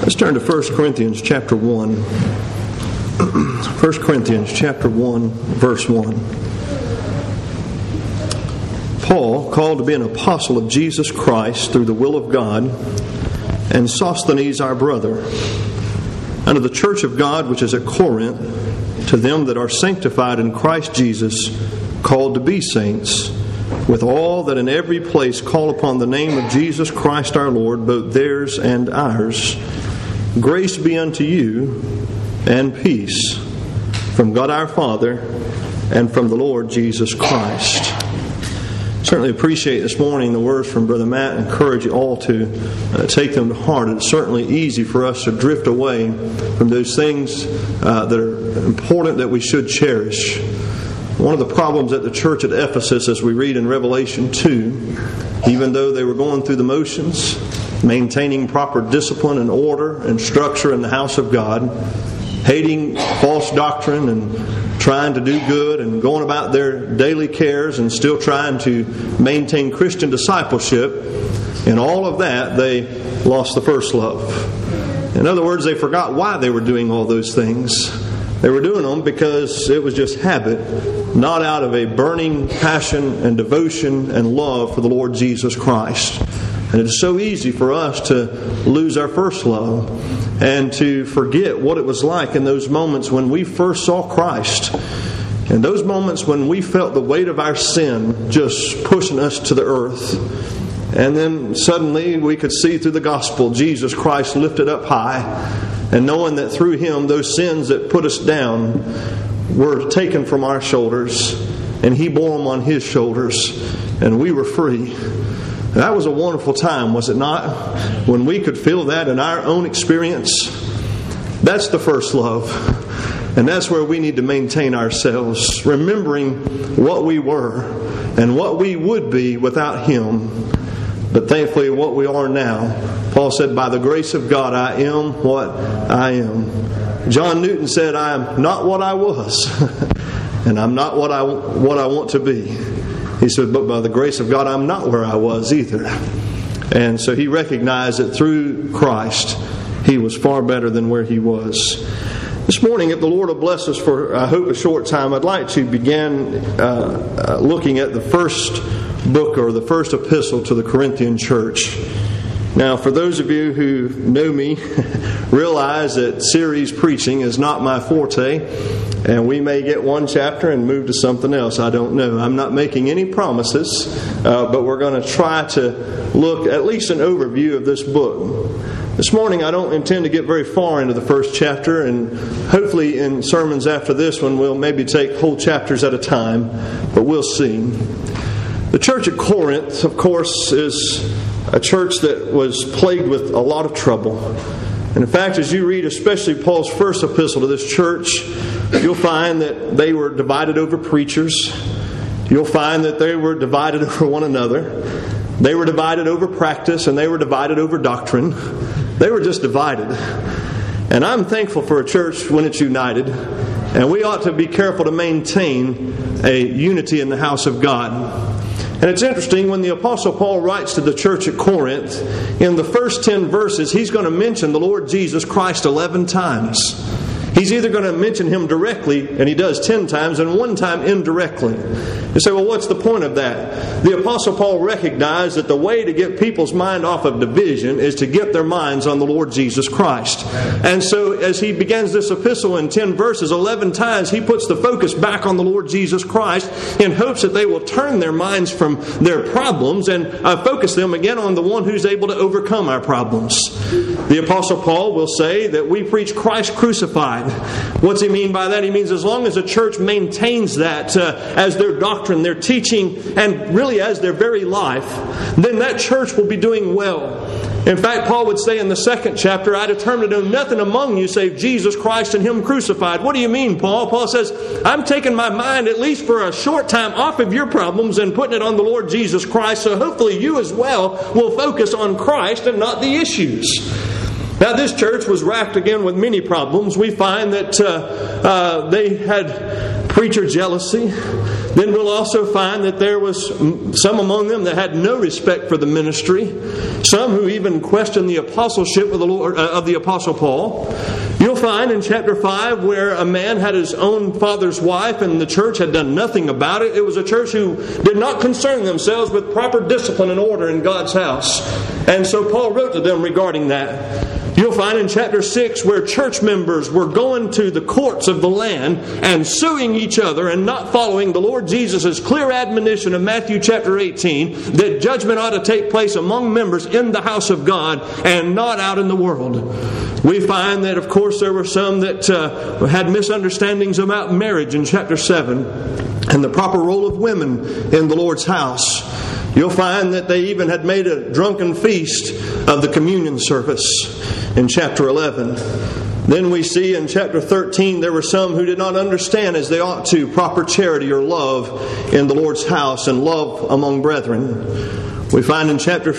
Let's turn to 1 Corinthians chapter 1. 1 Corinthians chapter 1, verse 1. Paul, called to be an apostle of Jesus Christ through the will of God, and Sosthenes our brother, unto the church of God which is at Corinth, to them that are sanctified in Christ Jesus, called to be saints, with all that in every place call upon the name of Jesus Christ our Lord, both theirs and ours. Grace be unto you, and peace, from God our Father, and from the Lord Jesus Christ. Certainly appreciate this morning the words from Brother Matt, and encourage you all to take them to heart. It's certainly easy for us to drift away from those things that are important that we should cherish. One of the problems at the church at Ephesus, as we read in Revelation 2, even though they were going through the motions, maintaining proper discipline and order and structure in the house of God, hating false doctrine and trying to do good and going about their daily cares and still trying to maintain Christian discipleship, in all of that they lost the first love. In other words, they forgot why they were doing all those things. They were doing them because it was just habit, not out of a burning passion and devotion and love for the Lord Jesus Christ. And it is so easy for us to lose our first love and to forget what it was like in those moments when we first saw Christ. In those moments when we felt the weight of our sin just pushing us to the earth. And then suddenly we could see through the gospel Jesus Christ lifted up high, and knowing that through Him those sins that put us down were taken from our shoulders, and He bore them on His shoulders, and we were free. That was a wonderful time, was it not? When we could feel that in our own experience. That's the first love. And that's where we need to maintain ourselves, remembering what we were and what we would be without Him. But thankfully what we are now. Paul said, by the grace of God I am what I am. John Newton said, I am not what I was. And I'm not what I want to be. He said, but by the grace of God, I'm not where I was either. And so he recognized that through Christ, he was far better than where he was. This morning, if the Lord will bless us for, I hope, a short time, I'd like to begin looking at the first book or the first epistle to the Corinthian church. Now, for those of you who know me, realize that series preaching is not my forte. And we may get one chapter and move to something else. I don't know. I'm not making any promises. But we're going to try to look at least an overview of this book. This morning I don't intend to get very far into the first chapter. And hopefully in sermons after this one we'll maybe take whole chapters at a time. But we'll see. The church at Corinth, of course, is a church that was plagued with a lot of trouble. And in fact, as you read especially Paul's first epistle to this church, you'll find that they were divided over preachers. You'll find that they were divided over one another. They were divided over practice, and they were divided over doctrine. They were just divided. And I'm thankful for a church when it's united. And we ought to be careful to maintain a unity in the house of God. And it's interesting, when the Apostle Paul writes to the church at Corinth, in the first 10 verses, he's going to mention the Lord Jesus Christ 11 times. He's either going to mention Him directly, and he does 10 times, and one time indirectly. You say, well, what's the point of that? The Apostle Paul recognized that the way to get people's mind off of division is to get their minds on the Lord Jesus Christ. And so as he begins this epistle in 10 verses, 11 times he puts the focus back on the Lord Jesus Christ in hopes that they will turn their minds from their problems and focus them again on the one who's able to overcome our problems. The Apostle Paul will say that we preach Christ crucified. What's he mean by that? He means as long as a church maintains that as their doctrine, their teaching, and really as their very life, then that church will be doing well. In fact, Paul would say in the second chapter, I determined to know nothing among you save Jesus Christ and Him crucified. What do you mean, Paul? Paul says, I'm taking my mind, at least for a short time, off of your problems and putting it on the Lord Jesus Christ, so hopefully you as well will focus on Christ and not the issues. Now, this church was racked again with many problems. We find that they had preacher jealousy. Then we'll also find that there was some among them that had no respect for the ministry. Some who even questioned the apostleship of the Lord, of the Apostle Paul. You'll find in chapter 5 where a man had his own father's wife and the church had done nothing about it. It was a church who did not concern themselves with proper discipline and order in God's house. And so Paul wrote to them regarding that. You'll find in chapter 6 where church members were going to the courts of the land and suing each other and not following the Lord Jesus' clear admonition of Matthew chapter 18 that judgment ought to take place among members in the house of God and not out in the world. We find that, of course, there were some that had misunderstandings about marriage in chapter 7 and the proper role of women in the Lord's house. You'll find that they even had made a drunken feast of the communion service in chapter 11. Then we see in chapter 13 there were some who did not understand as they ought to proper charity or love in the Lord's house and love among brethren. We find in chapter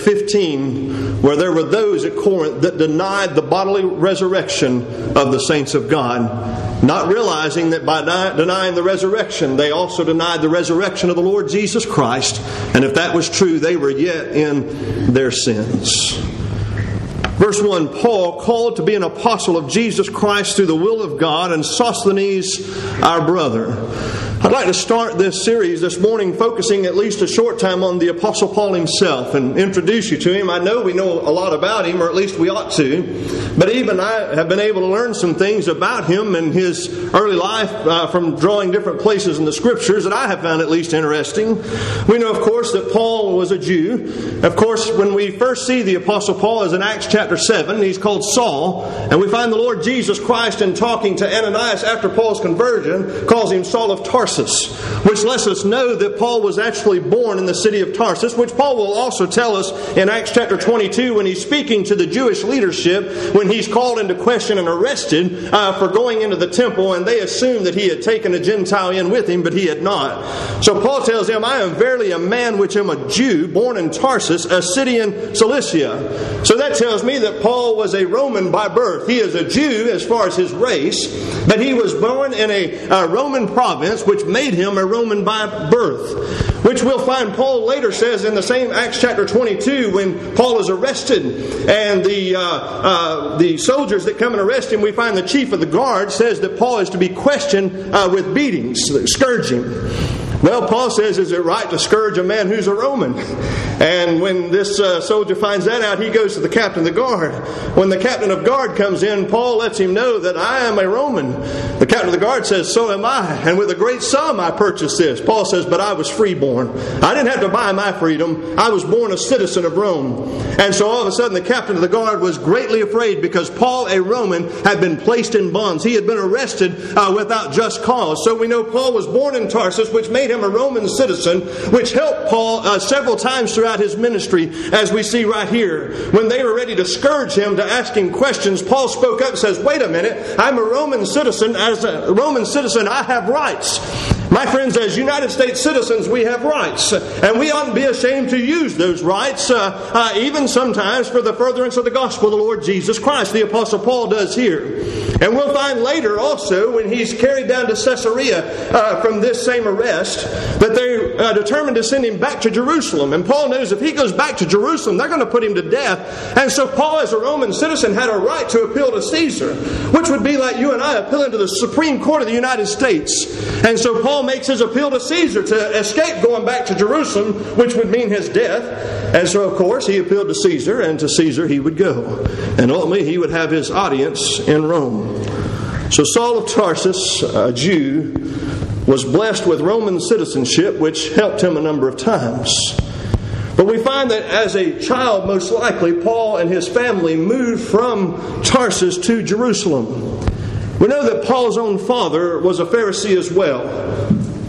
15 where there were those at Corinth that denied the bodily resurrection of the saints of God, not realizing that by denying the resurrection, they also denied the resurrection of the Lord Jesus Christ. And if that was true, they were yet in their sins. Verse 1, Paul, called to be an apostle of Jesus Christ through the will of God, and Sosthenes, our brother. I'd like to start this series this morning focusing at least a short time on the Apostle Paul himself and introduce you to him. I know we know a lot about him, or at least we ought to, but even I have been able to learn some things about him and his early life from drawing different places in the Scriptures that I have found at least interesting. We know, of course, that Paul was a Jew. Of course, when we first see the Apostle Paul is in Acts chapter 7, he's called Saul, and we find the Lord Jesus Christ in talking to Ananias after Paul's conversion calls him Saul of Tarsus, which lets us know that Paul was actually born in the city of Tarsus, which Paul will also tell us in Acts chapter 22 when he's speaking to the Jewish leadership, when he's called into question and arrested for going into the temple, and they assumed that he had taken a Gentile in with him, but he had not. So Paul tells them, I am verily a man which am a Jew, born in Tarsus, a city in Cilicia. So that tells me that Paul was a Roman by birth. He is a Jew as far as his race, but he was born in a Roman province, which made him a Roman by birth, which we'll find Paul later says in the same Acts chapter 22 when Paul is arrested and the soldiers that come and arrest him, we find the chief of the guard says that Paul is to be questioned with beatings, scourging. Well, Paul says, is it right to scourge a man who's a Roman? And when this soldier finds that out, he goes to the captain of the guard. When the captain of guard comes in, Paul lets him know that I am a Roman. The captain of the guard says, so am I. And with a great sum I purchased this. Paul says, but I was freeborn. I didn't have to buy my freedom. I was born a citizen of Rome. And so all of a sudden the captain of the guard was greatly afraid because Paul, a Roman, had been placed in bonds. He had been arrested without just cause. So we know Paul was born in Tarsus, which made him a Roman citizen, which helped Paul several times throughout his ministry, as we see right here. When they were ready to scourge him, to ask him questions, Paul spoke up and says, wait a minute, I'm a Roman citizen. As a Roman citizen, I have rights. My friends, as United States citizens, we have rights. And we oughtn't be ashamed to use those rights, even sometimes for the furtherance of the gospel of the Lord Jesus Christ. The Apostle Paul does here. And we'll find later also, when he's carried down to Caesarea from this same arrest, that they're determined to send him back to Jerusalem. And Paul knows if he goes back to Jerusalem, they're going to put him to death. And so Paul, as a Roman citizen, had a right to appeal to Caesar, which would be like you and I appealing to the Supreme Court of the United States. And so Paul makes his appeal to Caesar to escape going back to Jerusalem, which would mean his death. And so, of course, he appealed to Caesar, and to Caesar he would go. And ultimately, he would have his audience in Rome. So Saul of Tarsus, a Jew, was blessed with Roman citizenship, which helped him a number of times. But we find that as a child, most likely, Paul and his family moved from Tarsus to Jerusalem. We know that Paul's own father was a Pharisee as well.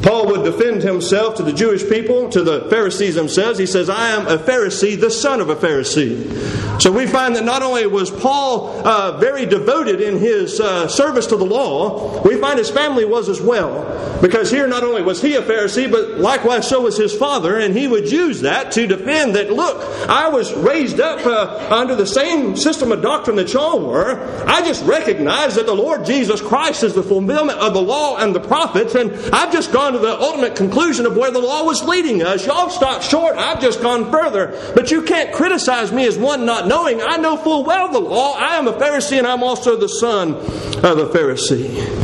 Paul would defend himself to the Jewish people, to the Pharisees themselves. He says, I am a Pharisee, the son of a Pharisee. So we find that not only was Paul very devoted in his service to the law, we find his family was as well. Because here not only was he a Pharisee, but likewise so was his father, and he would use that to defend that, look, I was raised up under the same system of doctrine that y'all were. I just recognize that the Lord Jesus Christ is the fulfillment of the law and the prophets, and I've just gone to the ultimate conclusion of where the law was leading us. Y'all stopped short. I've just gone further. But you can't criticize me as one not knowing. I know full well the law. I am a Pharisee, and I'm also the son of a Pharisee.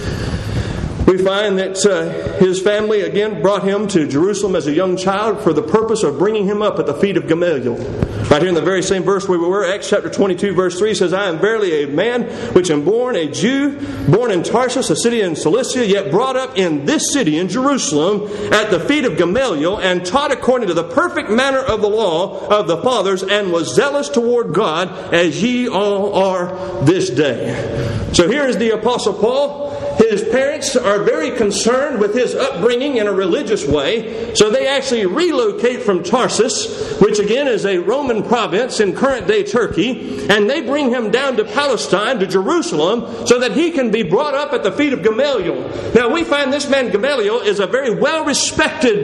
We find that his family again brought him to Jerusalem as a young child for the purpose of bringing him up at the feet of Gamaliel. Right here in the very same verse where we were, Acts chapter 22 verse 3 says, I am verily a man which am born a Jew, born in Tarsus, a city in Cilicia, yet brought up in this city in Jerusalem at the feet of Gamaliel, and taught according to the perfect manner of the law of the fathers, and was zealous toward God, as ye all are this day. So here is the Apostle Paul. His parents are very concerned with his upbringing in a religious way, so they actually relocate from Tarsus, which again is a Roman province in current-day Turkey, and they bring him down to Palestine, to Jerusalem, so that he can be brought up at the feet of Gamaliel. Now we find this man Gamaliel is a very well-respected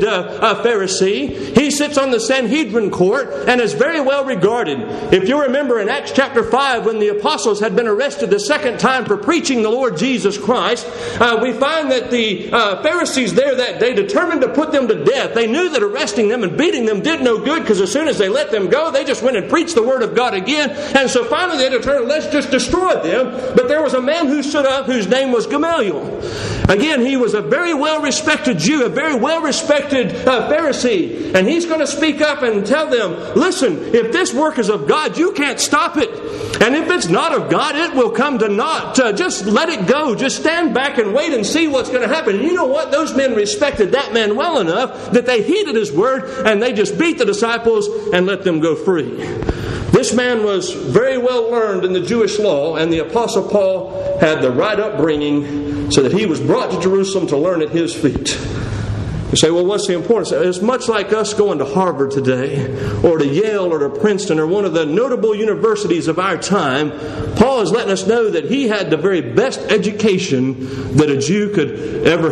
Pharisee. He sits on the Sanhedrin court and is very well regarded. If you remember in Acts chapter 5, when the apostles had been arrested the second time for preaching the Lord Jesus Christ, we find that the Pharisees there that day determined to put them to death. They knew that arresting them and beating them did no good, because as soon as they let them go, they just went and preached the Word of God again. And so finally they determined, let's just destroy them. But there was a man who stood up whose name was Gamaliel. Again, he was a very well-respected Jew, a very well-respected Pharisee. And he's going to speak up and tell them, listen, if this work is of God, you can't stop it. And if it's not of God, it will come to naught. Just let it go. Just stand back and wait and see what's going to happen. And you know what? Those men respected that man well enough that they heeded his word, and they just beat the disciples and let them go free. This man was very well learned in the Jewish law, and the Apostle Paul had the right upbringing, so that he was brought to Jerusalem to learn at his feet. You say, well, what's the importance? It's much like us going to Harvard today, or to Yale, or to Princeton, or one of the notable universities of our time. Paul is letting us know that he had the very best education that a Jew could ever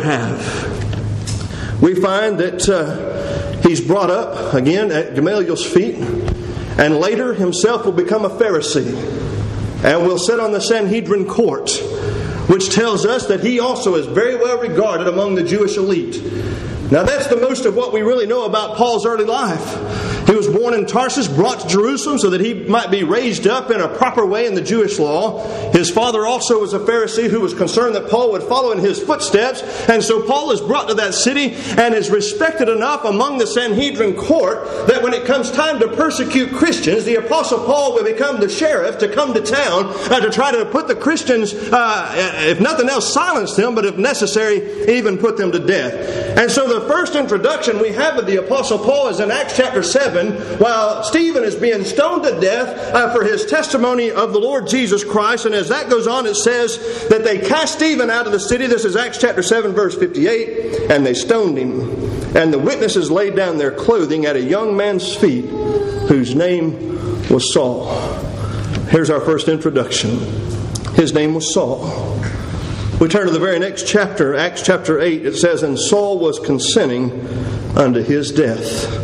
have. We find that he's brought up, again, at Gamaliel's feet, and later himself will become a Pharisee, and will sit on the Sanhedrin court, which tells us that he also is very well regarded among the Jewish elite. Now that's the most of what we really know about Paul's early life. He was born in Tarsus, brought to Jerusalem so that he might be raised up in a proper way in the Jewish law. His father also was a Pharisee who was concerned that Paul would follow in his footsteps. And so Paul is brought to that city and is respected enough among the Sanhedrin court that when it comes time to persecute Christians, the Apostle Paul will become the sheriff to come to town to try to put the Christians, if nothing else, silence them, but if necessary, even put them to death. And so the first introduction we have of the Apostle Paul is in Acts chapter 7, while Stephen is being stoned to death for his testimony of the Lord Jesus Christ. And as that goes on, it says that they cast Stephen out of the city. This is Acts chapter 7, verse 58. And they stoned him. And the witnesses laid down their clothing at a young man's feet, whose name was Saul. Here's our first introduction. His name was Saul. We turn to the very next chapter, Acts chapter 8. It says, and Saul was consenting unto his death.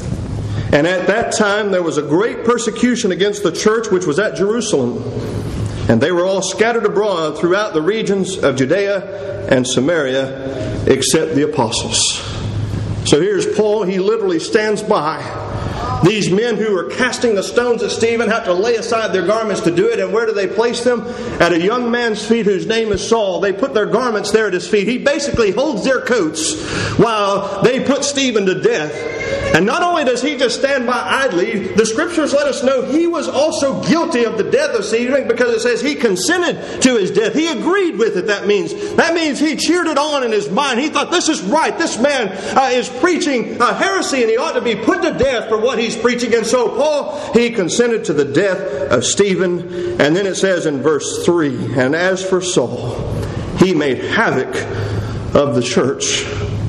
And at that time there was a great persecution against the church which was at Jerusalem. And they were all scattered abroad throughout the regions of Judea and Samaria, except the apostles. So here's Paul. He literally stands by. These men who are casting the stones at Stephen have to lay aside their garments to do it. And where do they place them? At a young man's feet whose name is Saul. They put their garments there at his feet. He basically holds their coats while they put Stephen to death. And not only does he just stand by idly, the Scriptures let us know he was also guilty of the death of Stephen, because it says he consented to his death. He agreed with it, that means. That means he cheered it on in his mind. He thought, this is right. This man is preaching heresy, and he ought to be put to death for what he's preaching. And so Paul, he consented to the death of Stephen. And then it says in verse 3, and as for Saul, he made havoc of the church.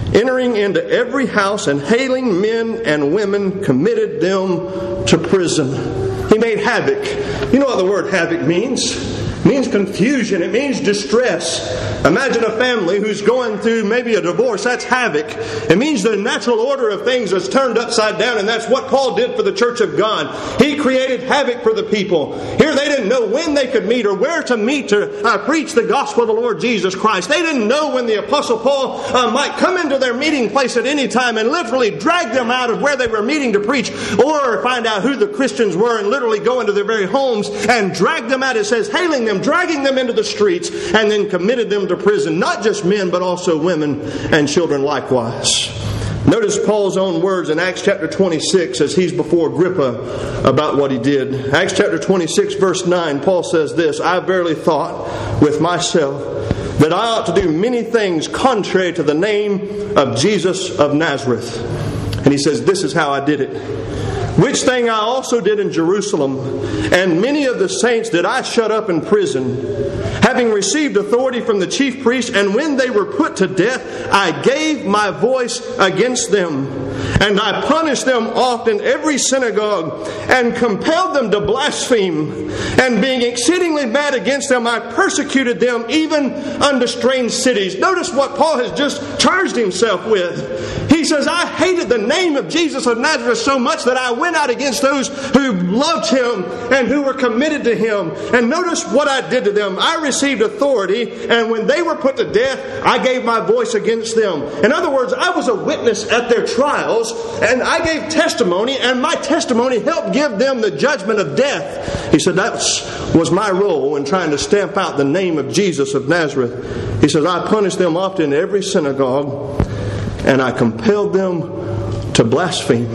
entering into every house and hailing men and women, committed them to prison. He made havoc. You know what the word havoc means? It means confusion. It means distress. Imagine a family who's going through maybe a divorce. That's havoc. It means the natural order of things is turned upside down, and that's what Paul did for the church of God. He created havoc for the people. Here they didn't know when they could meet or where to meet to preach the gospel of the Lord Jesus Christ. They didn't know when the Apostle Paul might come into their meeting place at any time and literally drag them out of where they were meeting to preach, or find out who the Christians were and literally go into their very homes and drag them out. It says hailing them, dragging them into the streets, and then committed them to prison. Not just men, but also women and children likewise. Notice Paul's own words in Acts chapter 26 as he's before Agrippa about what he did. Acts chapter 26 verse 9, Paul says this, I verily thought with myself that I ought to do many things contrary to the name of Jesus of Nazareth. And he says, this is how I did it. Which thing I also did in Jerusalem, and many of the saints did I shut up in prison, having received authority from the chief priests, and when they were put to death, I gave my voice against them. And I punished them oft in every synagogue, and compelled them to blaspheme. And being exceedingly mad against them, I persecuted them even unto strange cities. Notice what Paul has just charged himself with. He says, I hated the name of Jesus of Nazareth so much that I went out against those who loved Him and who were committed to Him. And notice what I did to them. I received authority, and when they were put to death, I gave my voice against them. In other words, I was a witness at their trials, and I gave testimony, and my testimony helped give them the judgment of death. He said that was my role in trying to stamp out the name of Jesus of Nazareth. He says, I punished them often in every synagogue, and I compelled them to blaspheme.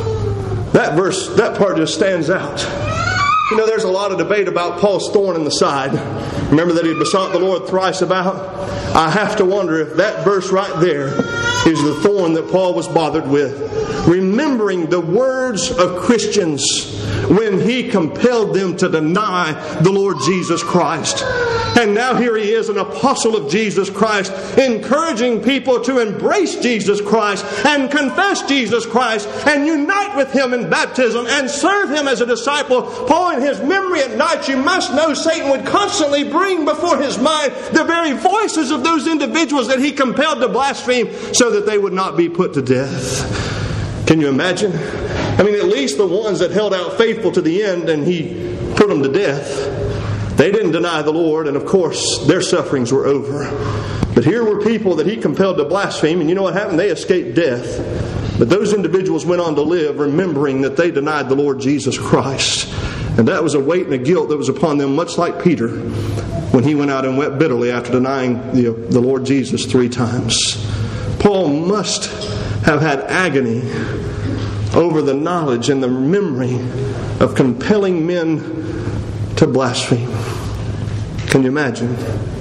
That verse, that part just stands out. You know, there's a lot of debate about Paul's thorn in the side. Remember that he besought the Lord thrice about? I have to wonder if that verse right there is the thorn that Paul was bothered with. Remembering the words of Christians when he compelled them to deny the Lord Jesus Christ. And now here he is, an apostle of Jesus Christ, encouraging people to embrace Jesus Christ and confess Jesus Christ and unite with Him in baptism and serve Him as a disciple. Paul, in his memory at night, you must know Satan would constantly bring before his mind the very voices of those individuals that he compelled to blaspheme so that they would not be put to death. Can you imagine? I mean, at least the ones that held out faithful to the end and he put them to death, they didn't deny the Lord, and of course their sufferings were over. But here were people that he compelled to blaspheme, and you know what happened? They escaped death. But those individuals went on to live remembering that they denied the Lord Jesus Christ. And that was a weight and a guilt that was upon them, much like Peter when he went out and wept bitterly after denying the Lord Jesus 3 times. Paul must have had agony over the knowledge and the memory of compelling men to blaspheme. Can you imagine?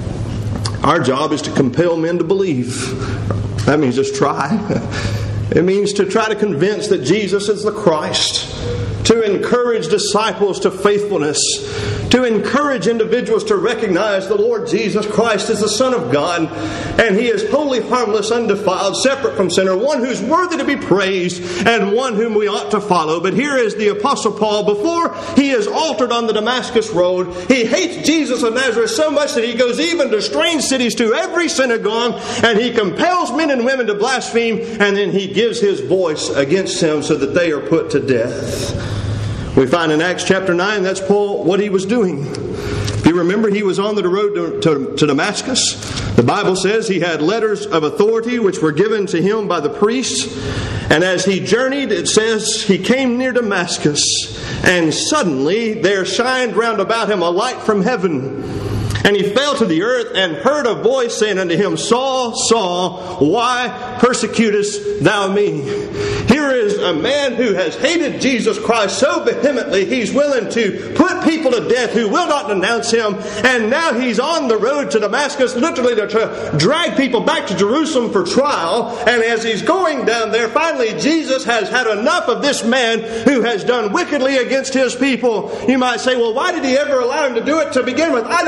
Our job is to compel men to believe. That means just try. It means to try to convince that Jesus is the Christ, to encourage disciples to faithfulness, to encourage individuals to recognize the Lord Jesus Christ as the Son of God, and He is holy, harmless, undefiled, separate from sinner, one who's worthy to be praised, and one whom we ought to follow. But here is the Apostle Paul, before he is altered on the Damascus road, he hates Jesus of Nazareth so much that he goes even to strange cities, to every synagogue, and he compels men and women to blaspheme, and then he gives his voice against them so that they are put to death. We find in Acts chapter 9, that's Paul, what he was doing. If you remember, he was on the road to Damascus. The Bible says he had letters of authority which were given to him by the priests. And as he journeyed, it says, he came near Damascus, and suddenly there shined round about him a light from heaven. And he fell to the earth and heard a voice saying unto him, Saul, Saul, why persecutest thou me? Here is a man who has hated Jesus Christ so vehemently, he's willing to put people to death who will not denounce him. And now he's on the road to Damascus, literally to drag people back to Jerusalem for trial. And as he's going down there, finally Jesus has had enough of this man who has done wickedly against his people. You might say, well, why did he ever allow him to do it to begin with? I don't know.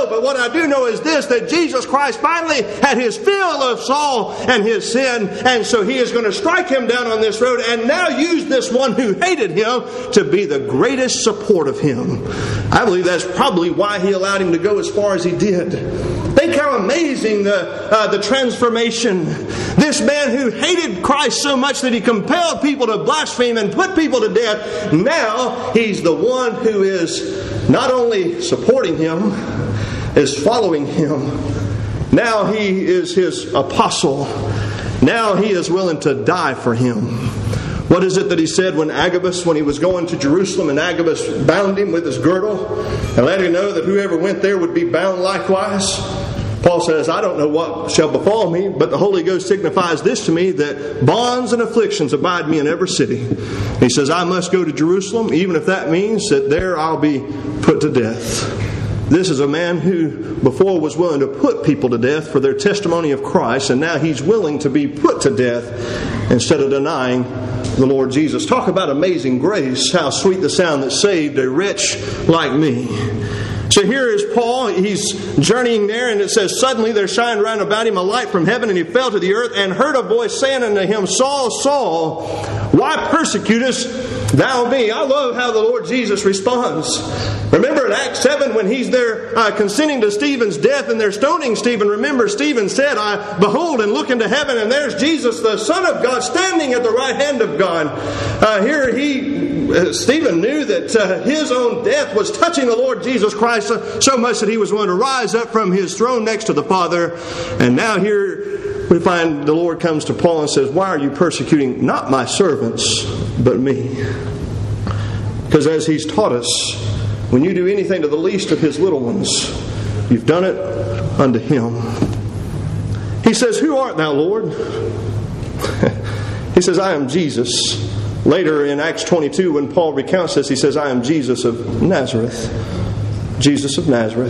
know. But what I do know is this, that Jesus Christ finally had his fill of Saul and his sin. And so he is going to strike him down on this road and now use this one who hated him to be the greatest support of him. I believe that's probably why he allowed him to go as far as he did. Think how amazing the transformation. This man who hated Christ so much that he compelled people to blaspheme and put people to death, now he's the one who is not only supporting him, is following him. Now he is his apostle. Now he is willing to die for him. What is it that he said when he was going to Jerusalem, and Agabus bound him with his girdle and let him know that whoever went there would be bound likewise? Paul says, I don't know what shall befall me, but the Holy Ghost signifies this to me, that bonds and afflictions abide me in every city. He says, I must go to Jerusalem, even if that means that there I'll be put to death. This is a man who before was willing to put people to death for their testimony of Christ, and now he's willing to be put to death instead of denying the Lord Jesus. Talk about amazing grace, how sweet the sound that saved a wretch like me. So here is Paul, he's journeying there, and it says, suddenly there shined round about him a light from heaven, and he fell to the earth, and heard a voice saying unto him, Saul, Saul, why persecutest thou me? I love how the Lord Jesus responds. Remember in Acts 7 when he's there consenting to Stephen's death and they're stoning Stephen. Remember Stephen said, I behold and look into heaven, and there's Jesus, the Son of God, standing at the right hand of God. Stephen knew that his own death was touching the Lord Jesus Christ so much that he was willing to rise up from his throne next to the Father. And now here we find the Lord comes to Paul and says, why are you persecuting not my servants, but me? Because as he's taught us, when you do anything to the least of his little ones, you've done it unto him. He says, who art thou, Lord? He says, I am Jesus. Later in Acts 22, when Paul recounts this, he says, I am Jesus of Nazareth. Jesus of Nazareth.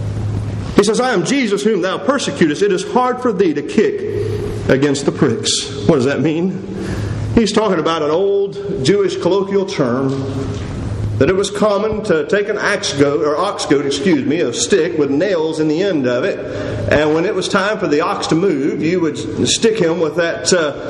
He says, I am Jesus whom thou persecutest. It is hard for thee to kick against the pricks. What does that mean? He's talking about an old Jewish colloquial term that it was common to take an ox goat, a stick with nails in the end of it, and when it was time for the ox to move, you would stick him with that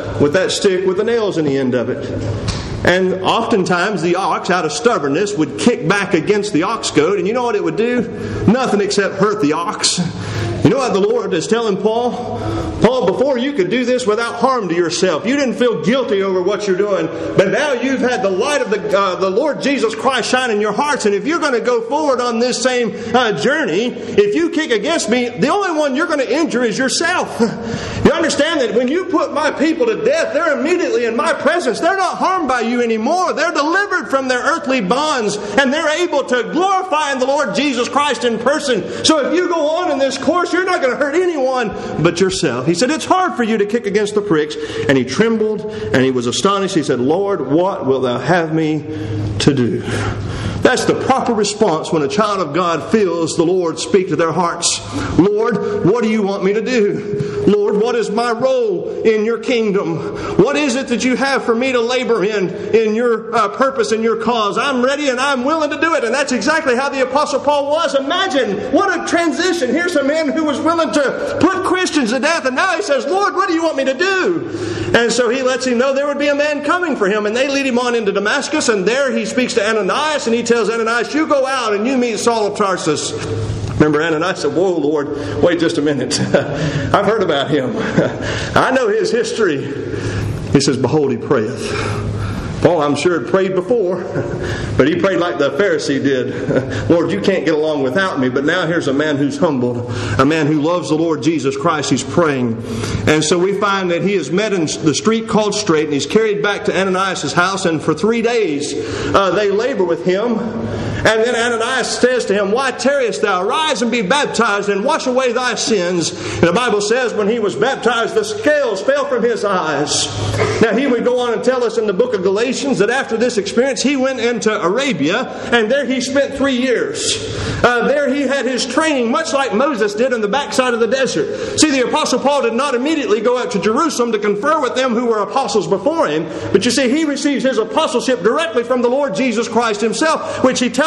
stick with the nails in the end of it. And oftentimes the ox, out of stubbornness, would kick back against the ox goat, and you know what it would do? Nothing except hurt the ox. You know what the Lord is telling Paul? Paul, before you could do this without harm to yourself. You didn't feel guilty over what you're doing. But now you've had the light of the Lord Jesus Christ shine in your hearts. And if you're going to go forward on this same journey, if you kick against me, the only one you're going to injure is yourself. You understand that when you put my people to death, they're immediately in my presence. They're not harmed by you anymore. They're delivered from their earthly bonds. And they're able to glorify the Lord Jesus Christ in person. So if you go on in this course, you're not going to hurt anyone but yourself. He said, it's hard for you to kick against the pricks. And he trembled and he was astonished. He said, Lord, what wilt thou have me to do? That's the proper response when a child of God feels the Lord speak to their hearts. Lord, what do you want me to do? Lord, what is my role in your kingdom? What is it that you have for me to labor in your purpose and your cause? I'm ready and I'm willing to do it. And that's exactly how the Apostle Paul was. Imagine what a transition. Here's a man who was willing to put Christians to death, and now he says, Lord, what do you want me to do? And so he lets him know there would be a man coming for him, and they lead him on into Damascus, and there he speaks to Ananias, and he tells Ananias, you go out and you meet Saul of Tarsus. Remember, Ananias said, whoa, Lord, wait just a minute. I've heard about him. I know his history. He says, behold, he prayeth. Paul, I'm sure, had prayed before, but he prayed like the Pharisee did. Lord, you can't get along without me. But now here's a man who's humbled, a man who loves the Lord Jesus Christ. He's praying. And so we find that he is met in the street called Straight, and he's carried back to Ananias' house, and for 3 days they labor with him. And then Ananias says to him, why tarriest thou? Rise and be baptized and wash away thy sins. And the Bible says when he was baptized, the scales fell from his eyes. Now he would go on and tell us in the book of Galatians that after this experience, he went into Arabia, and there he spent 3 years. There he had his training, much like Moses did in the backside of the desert. See, the Apostle Paul did not immediately go out to Jerusalem to confer with them who were apostles before him. But you see, he receives his apostleship directly from the Lord Jesus Christ himself, which he tells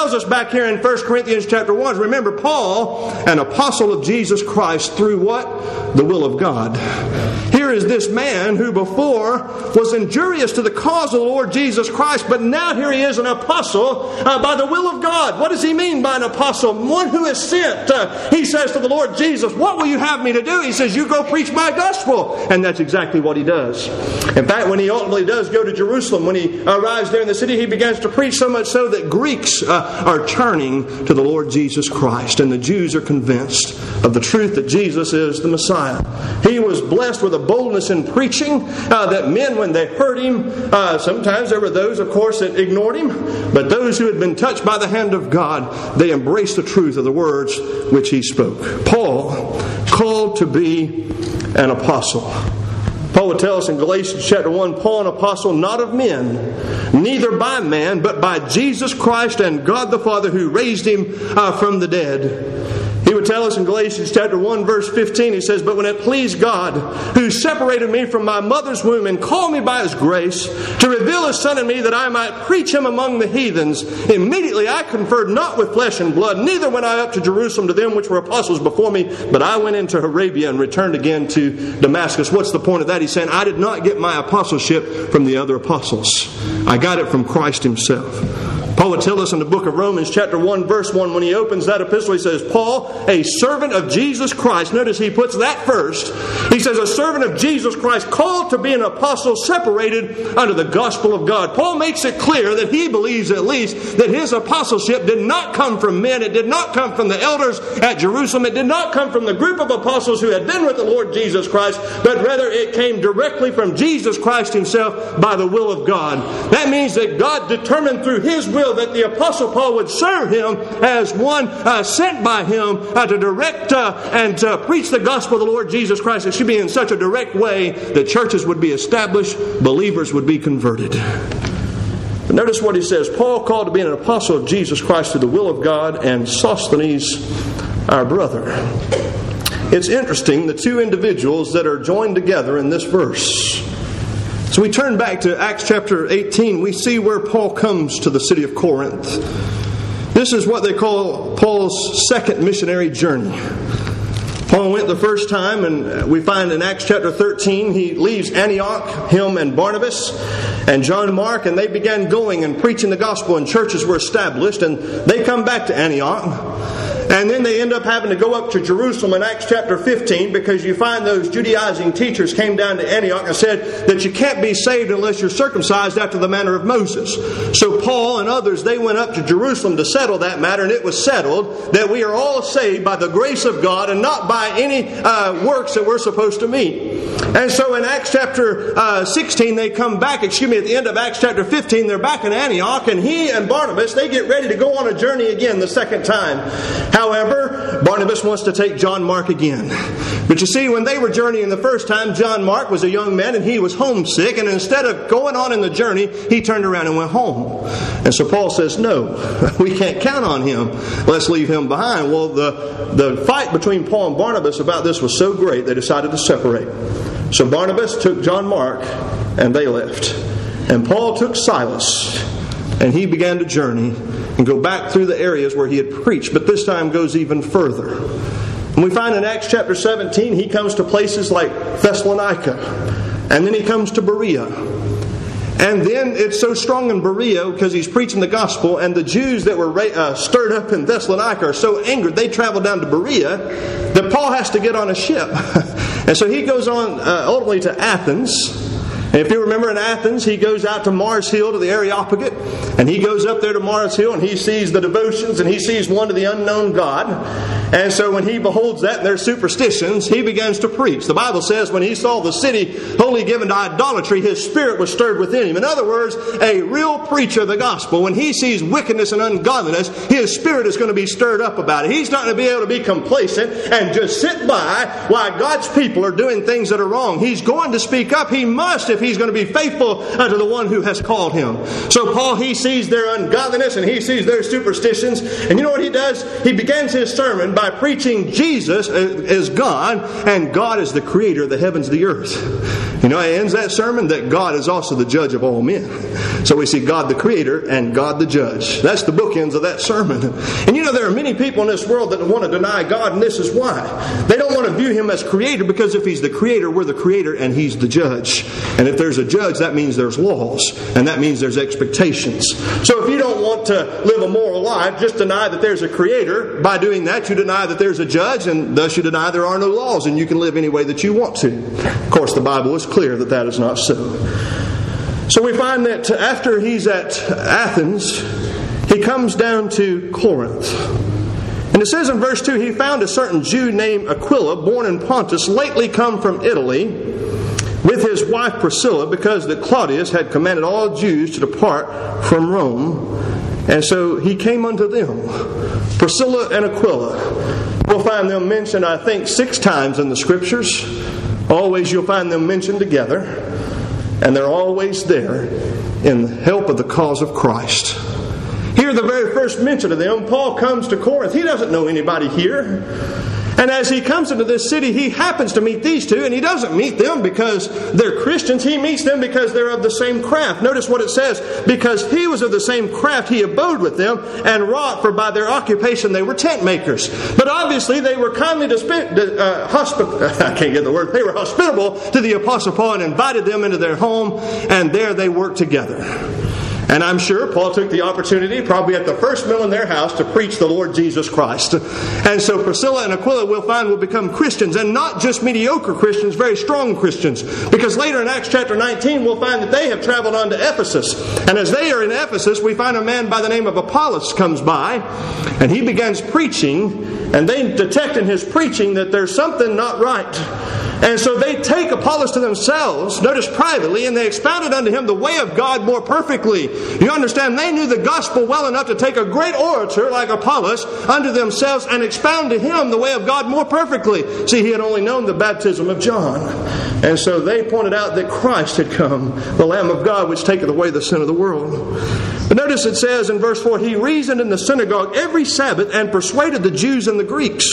tells us back here in 1 Corinthians chapter 1, remember Paul, an apostle of Jesus Christ through what? The will of God. Here is this man who before was injurious to the cause of the Lord Jesus Christ, but now here he is an apostle by the will of God. What does he mean by an apostle? One who is sent. He says to the Lord Jesus, what will you have me to do? He says, you go preach my gospel. And that's exactly what he does. In fact, when he ultimately does go to Jerusalem, when he arrives there in the city, he begins to preach so much so that Greeks are turning to the Lord Jesus Christ. And the Jews are convinced of the truth that Jesus is the Messiah. He was blessed with a boldness in preaching that men, when they heard him, sometimes there were those, of course, that ignored him. But those who had been touched by the hand of God, they embraced the truth of the words which he spoke. Paul, called to be an apostle. Paul would tell us in Galatians chapter 1, Paul, an apostle, not of men, neither by man, but by Jesus Christ and God the Father who raised him from the dead. He would tell us in Galatians chapter 1 verse 15, he says, but when it pleased God, who separated me from my mother's womb and called me by his grace, to reveal his Son in me that I might preach him among the heathens, immediately I conferred not with flesh and blood, neither went I up to Jerusalem to them which were apostles before me, but I went into Arabia and returned again to Damascus. What's the point of that? He's saying, I did not get my apostleship from the other apostles. I got it from Christ himself. Paul would tell us in the book of Romans chapter 1 verse 1, when he opens that epistle, he says, Paul, a servant of Jesus Christ. Notice he puts that first. He says, a servant of Jesus Christ, called to be an apostle, separated under the gospel of God. Paul makes it clear that he believes at least that his apostleship did not come from men. It did not come from the elders at Jerusalem. It did not come from the group of apostles who had been with the Lord Jesus Christ, but rather it came directly from Jesus Christ himself by the will of God. That means that God determined through his will that the Apostle Paul would serve him as one sent by him to direct and preach the gospel of the Lord Jesus Christ. It should be in such a direct way that churches would be established, believers would be converted. But notice what he says, Paul, called to be an apostle of Jesus Christ through the will of God, and Sosthenes, our brother. It's interesting, the two individuals that are joined together in this verse. So we turn back to Acts chapter 18. We see where Paul comes to the city of Corinth. This is what they call Paul's second missionary journey. Paul went the first time, and we find in Acts chapter 13, he leaves Antioch, him and Barnabas and John Mark, and they began going and preaching the gospel, and churches were established, and they come back to Antioch. And then they end up having to go up to Jerusalem in Acts chapter 15, because you find those Judaizing teachers came down to Antioch and said that you can't be saved unless you're circumcised after the manner of Moses. So Paul and others, they went up to Jerusalem to settle that matter, and it was settled that we are all saved by the grace of God and not by any works that we're supposed to meet. And so in Acts chapter 16, they come back, at the end of Acts chapter 15, they're back in Antioch, and he and Barnabas, they get ready to go on a journey again the second time. However, Barnabas wants to take John Mark again. But you see, when they were journeying the first time, John Mark was a young man and he was homesick, and instead of going on in the journey, he turned around and went home. And so Paul says, no, we can't count on him. Let's leave him behind. Well, the fight between Paul and Barnabas about this was so great, they decided to separate. So Barnabas took John Mark and they left. And Paul took Silas and he began to journey and go back through the areas where he had preached, but this time goes even further. And we find in Acts chapter 17, he comes to places like Thessalonica, and then he comes to Berea. And then it's so strong in Berea because he's preaching the gospel, and the Jews that were stirred up in Thessalonica are so angered, they travel down to Berea that Paul has to get on a ship. And so he goes on ultimately to Athens. And if you remember, in Athens, he goes out to Mars Hill, to the Areopagite, and he goes up there to Mars Hill and he sees the devotions and he sees one to the unknown God. And so when he beholds that and their superstitions, he begins to preach. The Bible says when he saw the city wholly given to idolatry, his spirit was stirred within him. In other words, a real preacher of the gospel, when he sees wickedness and ungodliness, his spirit is going to be stirred up about it. He's not going to be able to be complacent and just sit by while God's people are doing things that are wrong. He's going to speak up. He must, if he's going to be faithful unto the one who has called him. So Paul, he sees their ungodliness and he sees their superstitions. And you know what he does? He begins his sermon by preaching Jesus as God, and God is the creator of the heavens and the earth. You know, he ends that sermon that God is also the judge of all men. So we see God the creator and God the judge. That's the bookends of that sermon. And you know, there are many people in this world that want to deny God, and this is why. They don't want to view him as creator, because if he's the creator, we're the creator and he's the judge. And if there's a judge, that means there's laws, and that means there's expectations. So if you don't want to live a moral life, just deny that there's a creator. By doing that, you deny that there's a judge, and thus you deny there are no laws, and you can live any way that you want to. Of course, the Bible is clear that that is not so. So we find that after he's at Athens, he comes down to Corinth. And it says in verse 2, he found a certain Jew named Aquila, born in Pontus, lately come from Italy, with his wife Priscilla, because that Claudius had commanded all Jews to depart from Rome. And so he came unto them. Priscilla and Aquila. We'll find them mentioned, I think, 6 times in the Scriptures. Always you'll find them mentioned together. And they're always there in help of the cause of Christ. Here, the very first mention of them, Paul comes to Corinth. He doesn't know anybody here. And as he comes into this city, he happens to meet these two, and he doesn't meet them because they're Christians. He meets them because they're of the same craft. Notice what it says. Because he was of the same craft, he abode with them and wrought, for by their occupation they were tent makers. But obviously they were kindly They were hospitable to the Apostle Paul and invited them into their home, and there they worked together. And I'm sure Paul took the opportunity, probably at the first meal in their house, to preach the Lord Jesus Christ. And so Priscilla and Aquila, we'll find, will become Christians, and not just mediocre Christians, very strong Christians. Because later in Acts chapter 19, we'll find that they have traveled on to Ephesus. And as they are in Ephesus, we find a man by the name of Apollos comes by, and he begins preaching, and they detect in his preaching that there's something not right. And so they take Apollos to themselves, notice privately, and they expounded unto him the way of God more perfectly. You understand, they knew the gospel well enough to take a great orator like Apollos unto themselves and expound to him the way of God more perfectly. See, he had only known the baptism of John. And so they pointed out that Christ had come, the Lamb of God, which taketh away the sin of the world. But notice it says in verse 4, he reasoned in the synagogue every Sabbath and persuaded the Jews and the Greeks.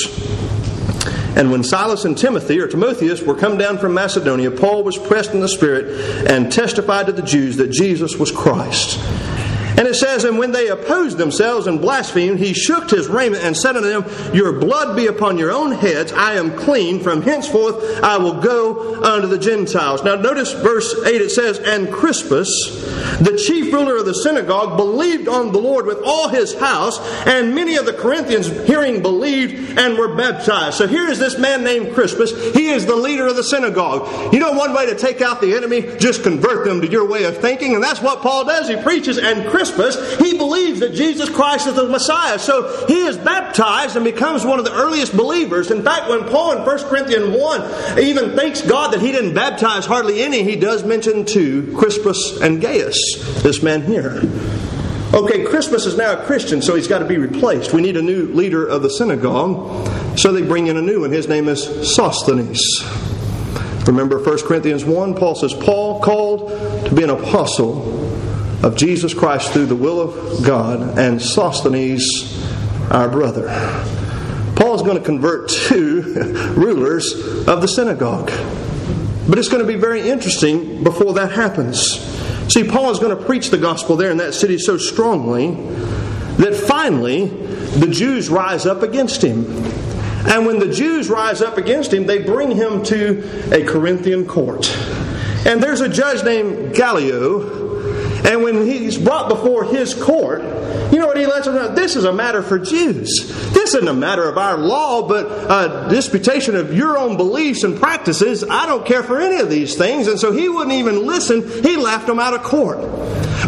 And when Silas and Timothy, or Timotheus, were come down from Macedonia, Paul was pressed in the Spirit and testified to the Jews that Jesus was Christ. And it says, and when they opposed themselves and blasphemed, he shook his raiment and said unto them, your blood be upon your own heads. I am clean. From henceforth I will go unto the Gentiles. Now notice verse 8, it says, and Crispus, the chief ruler of the synagogue, believed on the Lord with all his house, and many of the Corinthians hearing believed and were baptized. So here is this man named Crispus. He is the leader of the synagogue. You know, one way to take out the enemy, just convert them to your way of thinking, and that's what Paul does. He preaches, and Crispus, he believes that Jesus Christ is the Messiah. So he is baptized and becomes one of the earliest believers. In fact, when Paul in 1 Corinthians 1 even thanks God that he didn't baptize hardly any, he does mention two, Crispus and Gaius, this man here. Okay, Crispus is now a Christian, so he's got to be replaced. We need a new leader of the synagogue. So they bring in a new one. His name is Sosthenes. Remember 1 Corinthians 1, Paul says, Paul called to be an apostle of Jesus Christ through the will of God, and Sosthenes our brother. Paul's going to convert two rulers of the synagogue. But it's going to be very interesting before that happens. See, Paul is going to preach the gospel there in that city so strongly that finally the Jews rise up against him. And when the Jews rise up against him, they bring him to a Corinthian court. And there's a judge named Gallio. And when he's brought before his court, you know what he lets them know? This is a matter for Jews. This isn't a matter of our law, but a disputation of your own beliefs and practices. I don't care for any of these things. And so he wouldn't even listen. He laughed them out of court.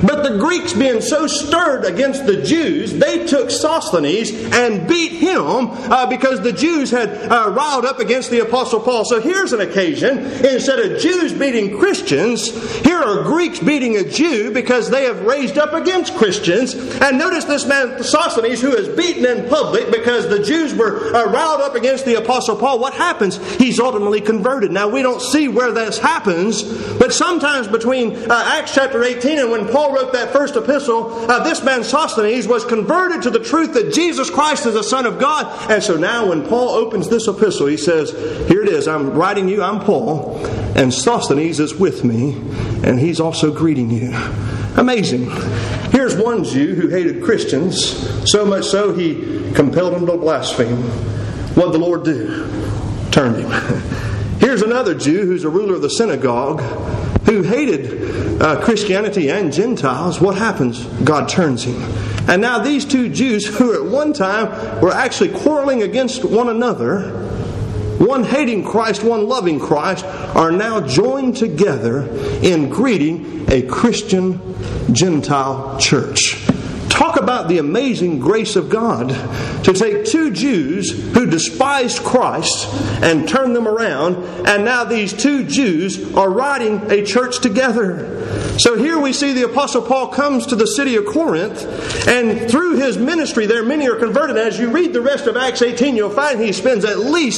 But the Greeks, being so stirred against the Jews, they took Sosthenes and beat him because the Jews had riled up against the Apostle Paul. So here's an occasion. Instead of Jews beating Christians, here are Greeks beating a Jew because they have raised up against Christians. And notice this man Sosthenes, who is beaten in public because the Jews were riled up against the Apostle Paul. What happens? He's ultimately converted. Now we don't see where this happens, but sometimes between Acts chapter 18 and when Paul wrote that first epistle, this man Sosthenes was converted to the truth that Jesus Christ is the Son of God. And so now when Paul opens this epistle, he says, here it is, I'm writing you, I'm Paul, and Sosthenes is with me, and he's also greeting you. Amazing. Here's one Jew who hated Christians, so much so he compelled them to blaspheme. What did the Lord do? Turned him. Here's another Jew who's a ruler of the synagogue who hated Christianity and Gentiles. What happens? God turns him. And now these two Jews who at one time were actually quarreling against one another, one hating Christ, one loving Christ, are now joined together in greeting a Christian Gentile church. Talk about the amazing grace of God to take two Jews who despised Christ and turn them around, and now these two Jews are riding a church together. So here we see the Apostle Paul comes to the city of Corinth, and through his ministry there many are converted. As you read the rest of Acts 18, you'll find he spends at least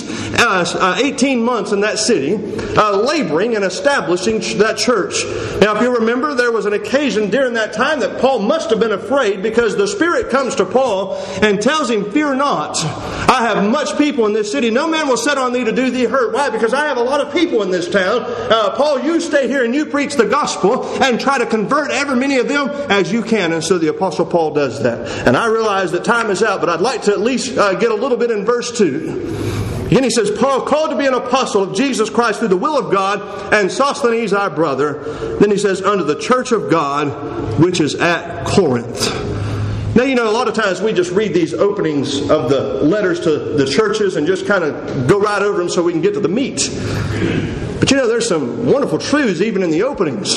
18 months in that city laboring and establishing that church. Now if you remember, there was an occasion during that time that Paul must have been afraid, because the Spirit comes to Paul and tells him, fear not, I have much people in this city. No man will set on thee to do thee hurt. Why? Because I have a lot of people in this town. Paul, you stay here and you preach the gospel and try to convert ever many of them as you can. And so the Apostle Paul does that. And I realize that time is out, but I'd like to at least get a little bit in verse 2. Again he says, Paul, called to be an apostle of Jesus Christ through the will of God, and Sosthenes our brother. Then he says, unto the church of God which is at Corinth. Now, you know, a lot of times we just read these openings of the letters to the churches and just kind of go right over them so we can get to the meat. But you know, there's some wonderful truths even in the openings.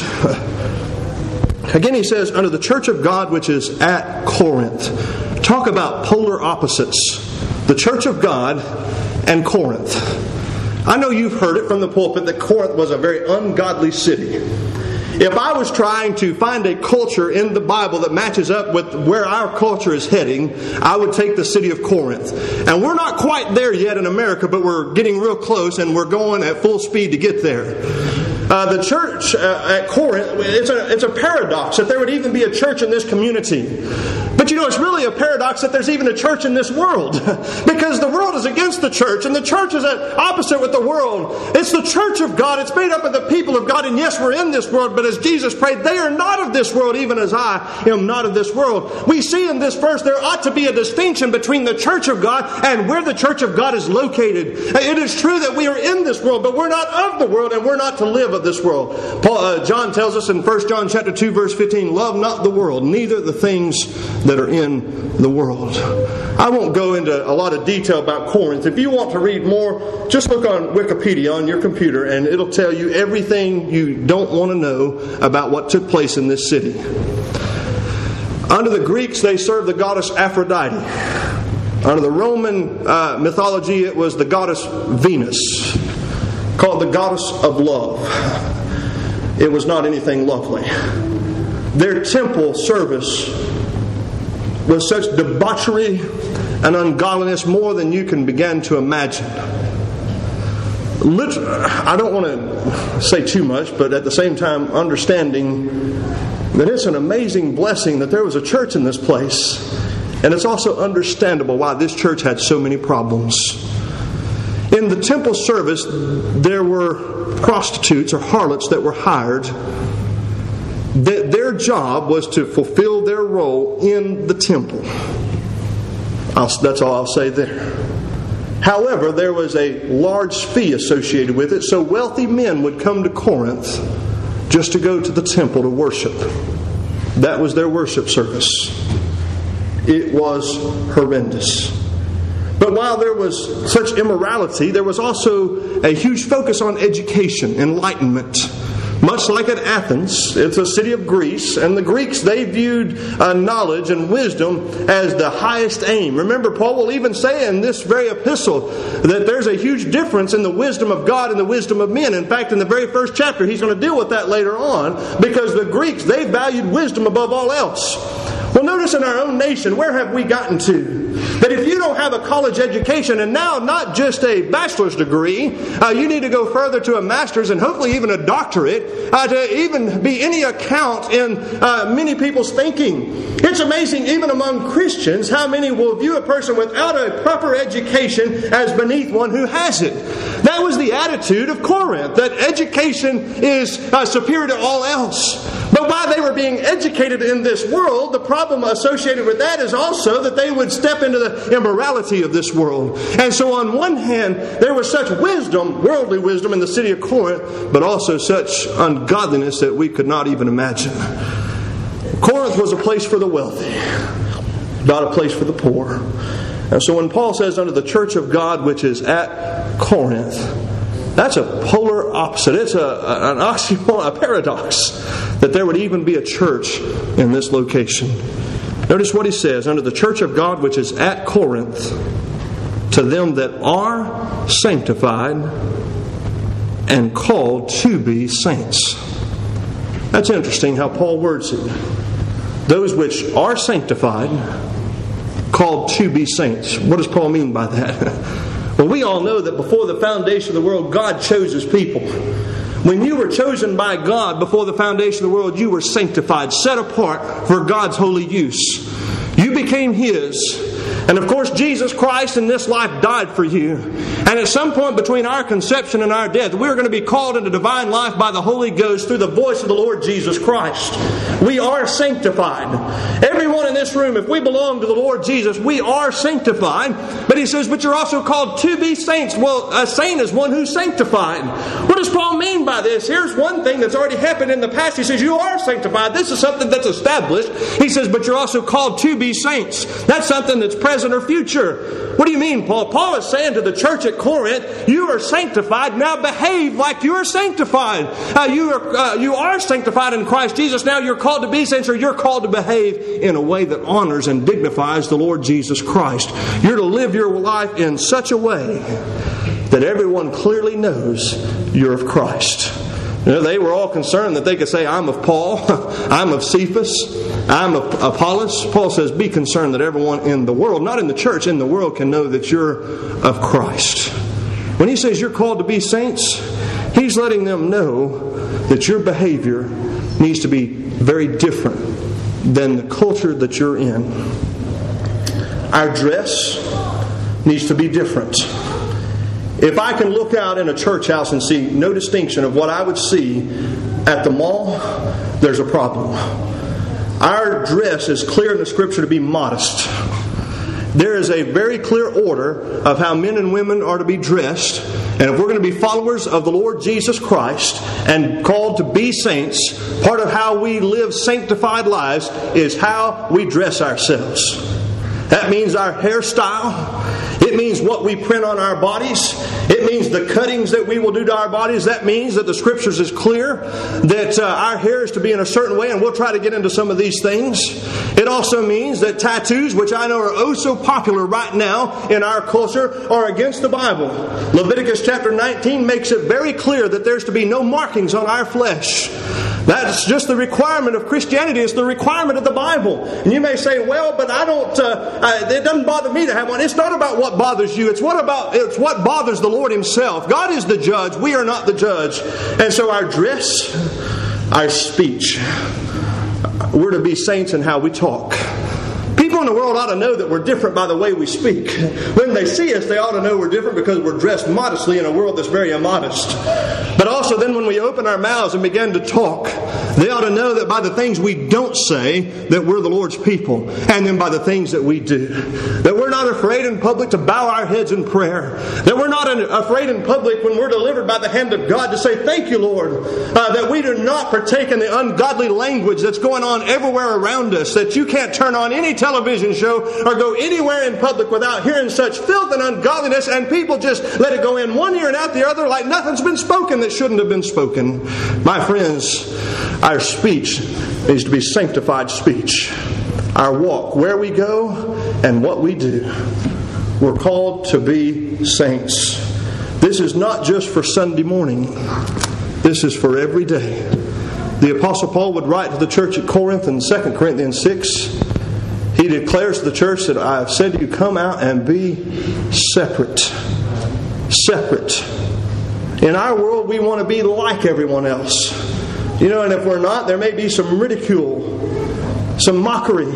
Again, he says, unto the church of God which is at Corinth. Talk about polar opposites. The church of God and Corinth. I know you've heard it from the pulpit that Corinth was a very ungodly city. If I was trying to find a culture in the Bible that matches up with where our culture is heading, I would take the city of Corinth. And we're not quite there yet in America, but we're getting real close and we're going at full speed to get there. The church at Corinth, it's a paradox that there would even be a church in this community. But you know, it's really a paradox that there's even a church in this world. Because the world is against the church, and the church is at opposite with the world. It's the church of God. It's made up of the people of God. And yes, we're in this world, but as Jesus prayed, they are not of this world, even as I am not of this world. We see in this verse there ought to be a distinction between the church of God and where the church of God is located. It is true that we are in this world, but we're not of the world, and we're not to live of this world. John tells us in 1 John chapter 2, verse 15, love not the world, neither the things that are in the world. I won't go into a lot of detail about Corinth. If you want to read more, just look on Wikipedia on your computer and it'll tell you everything you don't want to know about what took place in this city. Under the Greeks, they served the goddess Aphrodite. Under the Roman mythology, it was the goddess Venus, called the goddess of love. It was not anything lovely. Their temple service was such debauchery and ungodliness, more than you can begin to imagine. I don't want to say too much, but at the same time understanding that it's an amazing blessing that there was a church in this place. And it's also understandable why this church had so many problems. In the temple service, there were prostitutes or harlots that were hired. Their job was to fulfill their role in the temple. That's all I'll say there. However, there was a large fee associated with it, so wealthy men would come to Corinth just to go to the temple to worship. That was their worship service. It was horrendous. But while there was such immorality, there was also a huge focus on education, enlightenment. Much like at Athens, it's a city of Greece, and the Greeks, they viewed knowledge and wisdom as the highest aim. Remember, Paul will even say in this very epistle that there's a huge difference in the wisdom of God and the wisdom of men. In fact, in the very first chapter, he's going to deal with that later on, because the Greeks, they valued wisdom above all else. Well, notice in our own nation, where have we gotten to? That if you don't have a college education, and now not just a bachelor's degree, you need to go further to a master's and hopefully even a doctorate to even be any account in many people's thinking. It's amazing, even among Christians, how many will view a person without a proper education as beneath one who has it. That was the attitude of Corinth, that education is superior to all else. But while they were being educated in this world, the problem associated with that is also that they would step into the immorality of this world. And so on one hand, there was such wisdom, worldly wisdom in the city of Corinth, but also such ungodliness that we could not even imagine. Corinth was a place for the wealthy, not a place for the poor. And so when Paul says unto the church of God which is at Corinth, that's a polar opposite. It's an oxymoron, a paradox, that there would even be a church in this location. Notice what he says, unto the church of God which is at Corinth, to them that are sanctified and called to be saints. That's interesting how Paul words it. Those which are sanctified, called to be saints. What does Paul mean by that? Well, we all know that before the foundation of the world, God chose His people. When you were chosen by God before the foundation of the world, you were sanctified, set apart for God's holy use. You became His. And of course, Jesus Christ in this life died for you. And at some point between our conception and our death, we're going to be called into divine life by the Holy Ghost through the voice of the Lord Jesus Christ. We are sanctified. Everyone in this room, if we belong to the Lord Jesus, we are sanctified. But he says, but you're also called to be saints. Well, a saint is one who's sanctified. What does Paul mean by this? Here's one thing that's already happened in the past. He says, you are sanctified. This is something that's established. He says, but you're also called to be saints. That's something that's present or future. What do you mean, Paul? Paul is saying to the church at Corinth, you are sanctified, now behave like you are sanctified. You are sanctified in Christ Jesus. Now you're called to be saints, or you're called to behave in a way that honors and dignifies the Lord Jesus Christ. You're to live your life in such a way that everyone clearly knows you're of Christ. You know, they were all concerned that they could say, I'm of Paul, I'm of Cephas, I'm of Apollos. Paul says, be concerned that everyone in the world, not in the church, in the world can know that you're of Christ. When he says you're called to be saints, he's letting them know that your behavior needs to be very different than the culture that you're in. Our dress needs to be different. If I can look out in a church house and see no distinction of what I would see at the mall, there's a problem. Our dress is clear in the Scripture to be modest. There is a very clear order of how men and women are to be dressed. And if we're going to be followers of the Lord Jesus Christ and called to be saints, part of how we live sanctified lives is how we dress ourselves. That means our hairstyle. It means what we print on our bodies. It means the cuttings that we will do to our bodies. That means that the Scriptures is clear that our hair is to be in a certain way, and we'll try to get into some of these things. It also means that tattoos, which I know are oh so popular right now in our culture, are against the Bible. Leviticus chapter 19 makes it very clear that there's to be no markings on our flesh. That's just the requirement of Christianity. It's the requirement of the Bible. And you may say, well, but I don't, it doesn't bother me to have one. It's not about what bothers you. It's what bothers the Lord Himself. God is the judge. We are not the judge. And so our dress, our speech, we're to be saints in how we talk. People in the world ought to know that we're different by the way we speak. When they see us, they ought to know we're different because we're dressed modestly in a world that's very immodest. But also then when we open our mouths and begin to talk, They ought to know that by the things we don't say, that we're the Lord's people. And then by the things that we do. That we're not afraid in public to bow our heads in prayer. That we're not afraid in public when we're delivered by the hand of God to say, thank you, Lord. That we do not partake in the ungodly language that's going on everywhere around us. That you can't turn on any television show or go anywhere in public without hearing such filth and ungodliness, and people just let it go in one ear and out the other like nothing's been spoken that shouldn't have been spoken. My friends, our speech needs to be sanctified speech. Our walk, where we go and what we do. We're called to be saints. This is not just for Sunday morning. This is for every day. The Apostle Paul would write to the church at Corinth in 2 Corinthians 6. He declares to the church that I have said to you, come out and be separate. Separate. In our world, we want to be like everyone else. And if we're not, there may be some ridicule, some mockery.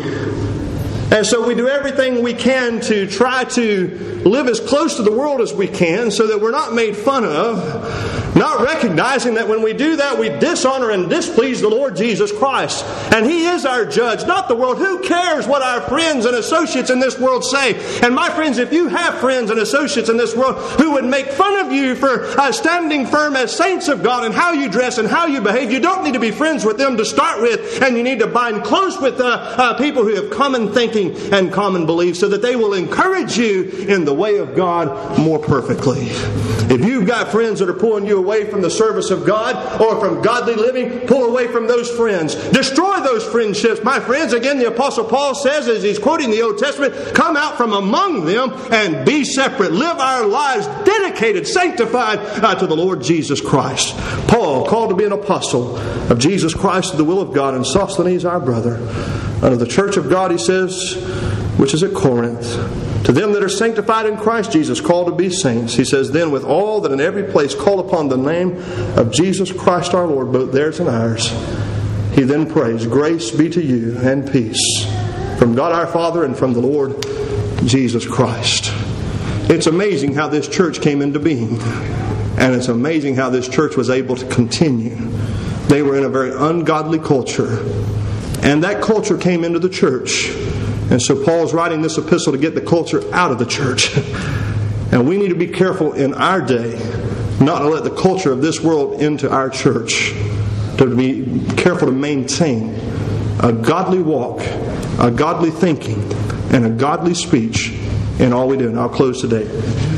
And so we do everything we can to try to live as close to the world as we can so that we're not made fun of, not recognizing that when we do that, we dishonor and displease the Lord Jesus Christ. And He is our judge, not the world. Who cares what our friends and associates in this world say? And my friends, if you have friends and associates in this world who would make fun of you for standing firm as saints of God and how you dress and how you behave, you don't need to be friends with them to start with, and you need to bind close with people who have common thinking and common beliefs so that they will encourage you in the way of God more perfectly. If you've got friends that are pulling you away from the service of God or from godly living, pull away from those friends. Destroy those friendships. My friends, again, the Apostle Paul says, as he's quoting the Old Testament, come out from among them and be separate. Live our lives dedicated, sanctified to the Lord Jesus Christ. Paul, called to be an apostle of Jesus Christ to the will of God, and Sosthenes, our brother, unto the church of God, he says, which is at Corinth, to them that are sanctified in Christ Jesus, called to be saints. He says, then with all that in every place call upon the name of Jesus Christ our Lord, both theirs and ours. He then prays, grace be to you and peace from God our Father and from the Lord Jesus Christ. It's amazing how this church came into being. And it's amazing how this church was able to continue. They were in a very ungodly culture. And that culture came into the church. And so Paul's writing this epistle to get the culture out of the church. And we need to be careful in our day not to let the culture of this world into our church. To be careful to maintain a godly walk, a godly thinking, and a godly speech in all we do. And I'll close today.